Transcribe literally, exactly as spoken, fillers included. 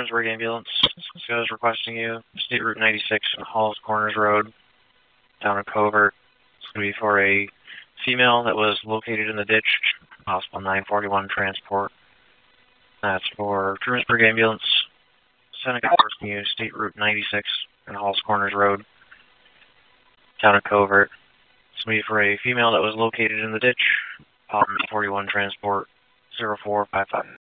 Trumansburg Ambulance. This guy is requesting you. State Route ninety-six and Halls Corners Road, down in Covert. It's going to be for a female that was located in the ditch. Hospital nine forty-one transport. That's for Trumansburg Ambulance. Seneca requesting you. State Route ninety-six and Halls Corners Road, down in Covert. It's going to be for a female that was located in the ditch. Hospital nine forty-one transport. zero four five five.